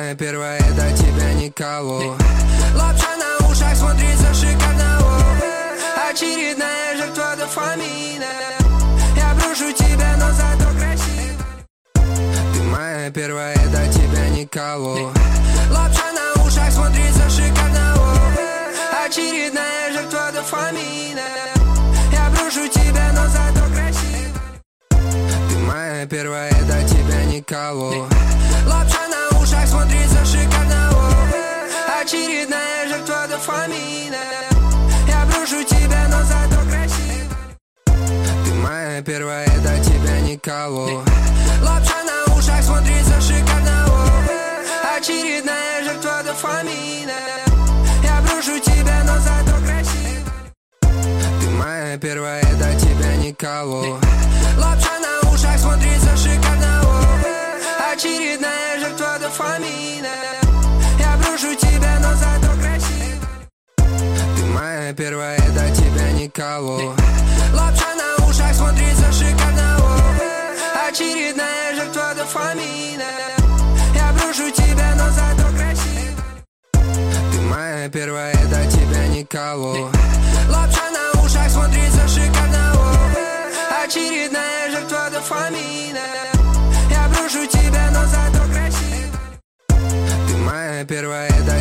моя первая, до тебя никого. Лапша на ушах смотрится шикарно. Очередная жертва дофамина. Я брошу тебя, но зато красиво. Ты моя первая, до тебя никого. Лапша на ушах смотрится шикарно. Очередная жертва дофамина. Я брошу тебя, но зато красиво. Ты моя первая, до тебя никого. Лапша на ушах смотрится шикарно. Очередная жертва дофамина. Я брошу тебя, но зато красиво. Ты моя первая, до тебя никого. Лапша на ушах смотрится шикарно. Очередная жертва дофамина. Я брошу тебя, но зато красиво. Ты моя первая, до тебя никого. Лапша на ушах смотрится шикарно. Очередная жертва дофамина. Я брошу тебя, но зато красиво. Ты моя первая, до тебя никого. Лапша на ушах смотрится шикарно. Очередная жертва дофамина. Я брошу тебя, но зато красиво. Ты моя первая, до тебя никого. Лапша на ушах смотрится шикарно. Очередная жертва дофамина. Я брошу тебя, но зато красиво. Ты моя первая, до